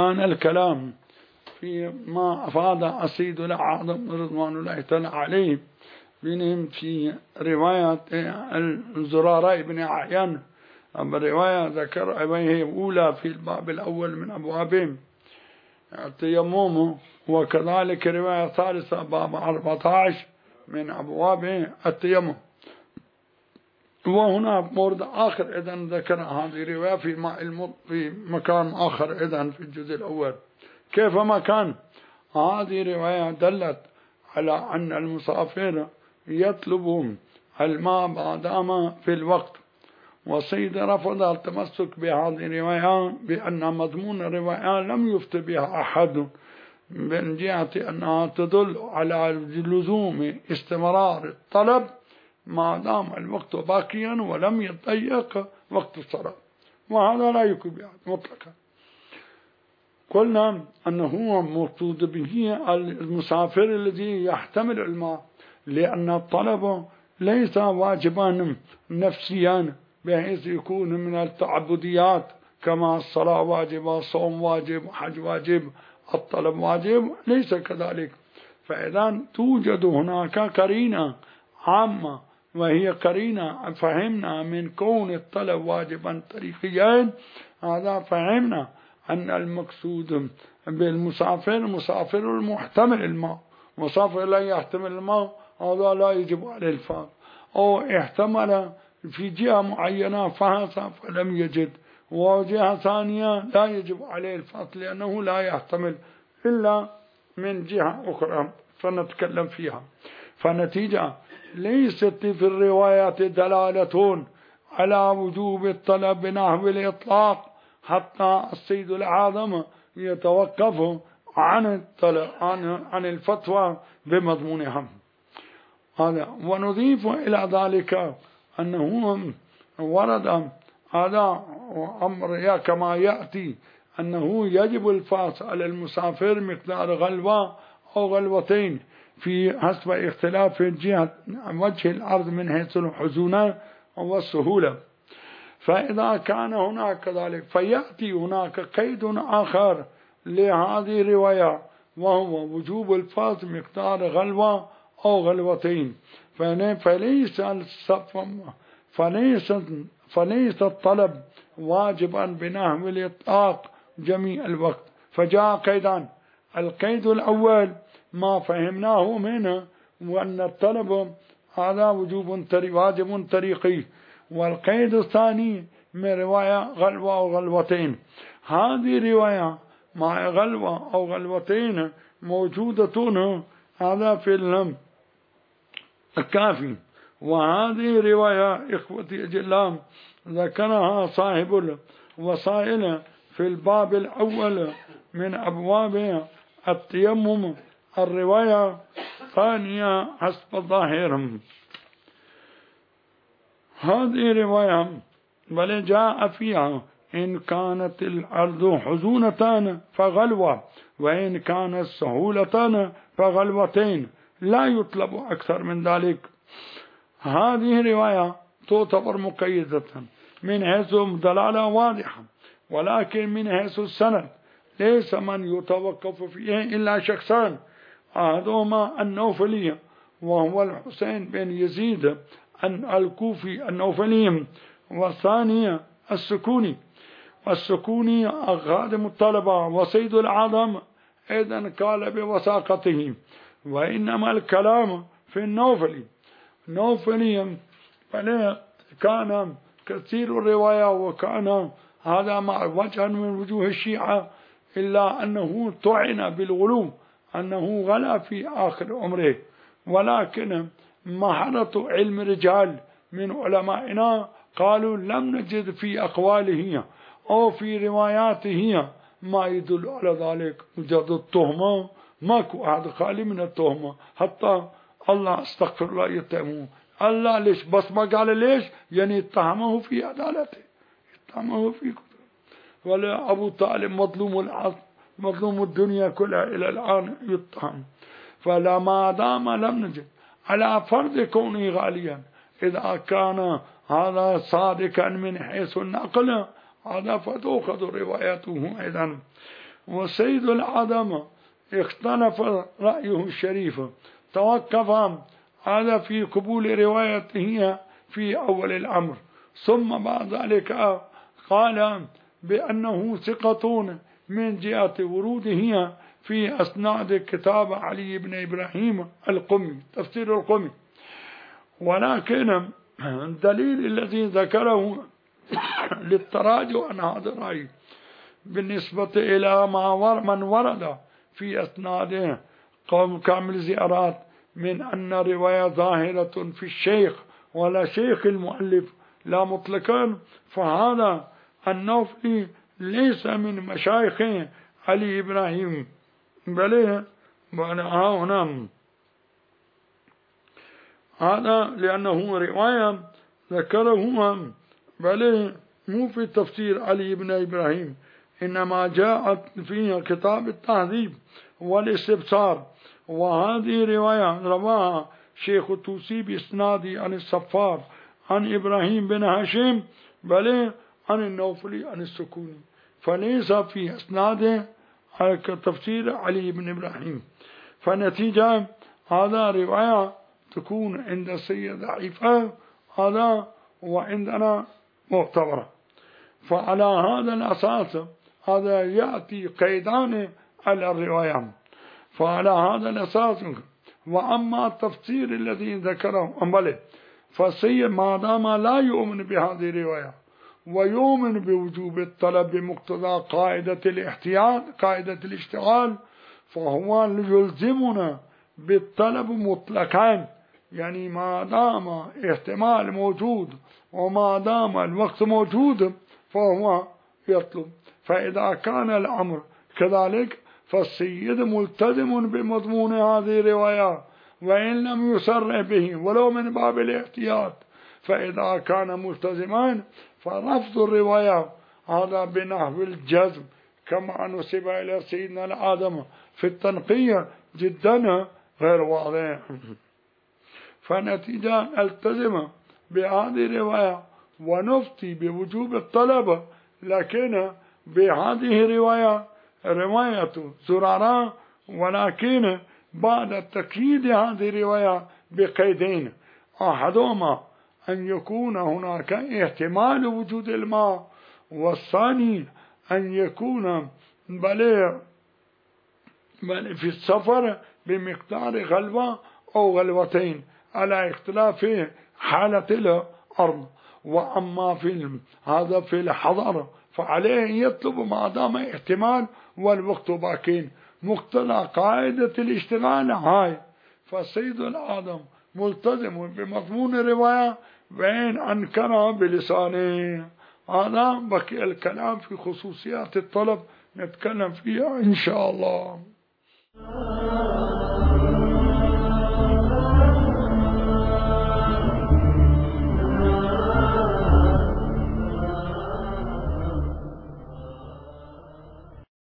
كان الكلام في ما أفاد السيد الأعظم رضوان الله تعالى عليه بينهم في رواية الزرارة بن أعين، أما الرواية ذكر أبيه أولى في الباب الأول من أبوابهم التيمم، وكذلك رواية ثالثة باب 14 من أبواب التيمم. وهنا مورد آخر إذن ذكر هذه الرواية في مكان آخر إذن في الجزء الأول. كيفما كان هذه رواية دلت على أن المسافر يطلب الماء بعدما في الوقت، والسيد رفض التمسك بهذه الرواية بأن مضمون الرواية لم يفت بها أحد من جهة أنها تدل على لزوم استمرار الطلب ما دام الوقت باقيا ولم يضيق وقت الصلاة، وهذا لا يكون بها مطلقا. قلنا أنه مقصود به المسافر الذي يحتمل الماء، لأن الطلب ليس واجبا نفسيا بحيث يكون من التعبديات كما الصلاة واجبة، الصوم واجب، حج واجب، الطلب واجب، ليس كذلك. فإذا توجد هناك قرينة عامة، وهي قرينة فهمنا من كون الطلب واجبا طريقيا، هذا فهمنا أن المقصود بالمسافر مسافر المحتمل الماء. مسافر لا يحتمل الماء هذا لا يجب عليه الفاظ، أو احتمل في جهة معينة فهذا فلم يجد، وجهة ثانية لا يجب عليه الفصل لأنه لا يحتمل إلا من جهة أخرى فنتكلم فيها. فنتيجة ليست في الروايات دلالة على وجوب الطلب بنحو الإطلاق حتى السيد الأعظم يتوقف عن الفتوى بمضمونها هذا. ونضيف إلى ذلك أنه ورد هذا أمر كما يأتي أنه يجب الفاس على المسافر مقدار غلوة أو غلوتين في حسب اختلاف جهة وجه الأرض من حيث الحزونة والسهولة. فإذا كان هناك كذلك فيأتي هناك قيد آخر لهذه الرواية، وهو وجوب الفاس مقدار غلوة أو غلوتين. فليس الطلب واجبا بنحو الإطلاق جميع الوقت، فجاء قيدان. القيد الأول ما فهمناه منه وأن الطلب هذا واجب طريقي، والقيد الثاني من رواية غلوة أو غلوتين. هذه رواية مع غلوة أو غلوتين موجودة هذا في الكافي، وهذه رواية إخوتي أجلام ذكرها صاحب الوسائل في الباب الأول من أبواب التيمم، الرواية ثانية حسب الظاهر. هذه رواية بل جاء فيها إن كانت الأرض حزونة فغلوة، وإن كانت سهولة فغلوتين، لا يطلب أكثر من ذلك. هذه رواية تعتبر مقيدة من حيث دلالة واضحة، ولكن من حيث السند ليس من يتوقف فيه إلا شخصان، أحدهما النوفلي وهو الحسين بن يزيد الكوفي النوفلي، والثاني السكوني خادم الطلبة وسيد العظم إذن قال بوثاقته. وإنما الكلام في النوفلي كان كثير الرواية، وكان هذا مع وجه من وجوه الشيعة، إلا أنه طعن بالغلو، أنه غلا في آخر عمره. ولكن مهارة علم رجال من علمائنا قالوا لم نجد في أقواله أو في رواياته ما يدل على ذلك. مجرد التهمة، ماكو أحد خالي من التهمة، حتى الله استغفر الله يتهمه. الله ليش بس ما قال ليش؟ يعني اتهمه في عدالته، اتهمه في كتب. ولا أبو طالب مظلوم العصر، مظلوم الدنيا كلها إلى الآن يتهم. فلما دام لم نجد على فرض كونه غاليا، إذا كان هذا صادقا من حيث النقل هذا فتأخذ روايته أيضا. وسيد العدم اختلف رأيه الشريف، توقف هذا في قبول روايته في أول الأمر، ثم بعد ذلك قال بأنه ثقة من جهة وروده في أسناد كتاب علي بن إبراهيم القمي، تفسير القمي. ولكن الدليل الذي ذكره للتراجع عن هذا الرأي بالنسبة إلى من ورد في أسناده قوم كامل زيارات من أن رواية ظاهرة في الشيخ ولا شيخ المؤلف لا مطلقا، فهذا النوفي ليس من مشايخ علي إبراهيم، بل هنا هذا لأنه رواية ذكره بل مو في تفسير علي بن إبراهيم، إنما جاءت في كتاب التهذيب والاستبصار، وهذه رواية رواها شيخ الطوسي بإسنادي عن الصفار عن إبراهيم بن هاشم بل عن النوفلي عن السكوني، فليس في إسناده تفسير علي بن إبراهيم. فنتيجة هذا رواية تكون عند السيد ضعيفة، هذا وعندنا معتبرة. فعلى هذا الأساس هذا يأتي قيدان على الرواية، فعلى هذا الأساس. وأما التفسير الذي ذكره أمله فالسيد ما دام لا يؤمن بهذه الرواية ويؤمن بوجوب الطلب بمقتضى قاعدة الاحتياط قاعدة الاشتغال، فهو يلزمنا بالطلب مطلقا، يعني ما دام احتمال موجود وما دام الوقت موجود فهو يطلب. فإذا كان الأمر كذلك فالسيد ملتزم بمضمون هذه الرواية وإن لم يسرع به ولو من باب الاحتياط. فإذا كان ملتزما فرفض الرواية هذا بنحو الجزم كما نسب إلى سيدنا الآدم في التنقية جدا غير واضح. فنتيجة التزم بهذه الرواية ونفتي بوجوب الطلب، لكن بهذه رواية زرارة، ولكن بعد تقييد هذه الرواية بقيدين: أحدهما أن يكون هناك احتمال وجود الماء، والثاني أن يكون بل في السفر بمقدار غلوة أو غلوتين على اختلاف حالة الأرض. وأما هذا في الحضر فعليه يطلب ما دام احتمال والوقت باقين مقتضى قاعدة الاشتغال هاي. فالسيد الآدم ملتزم بمضمون الرواية وإن أنكر بلسانه. هذا بقي الكلام في خصوصيات الطلب نتكلم فيها إن شاء الله.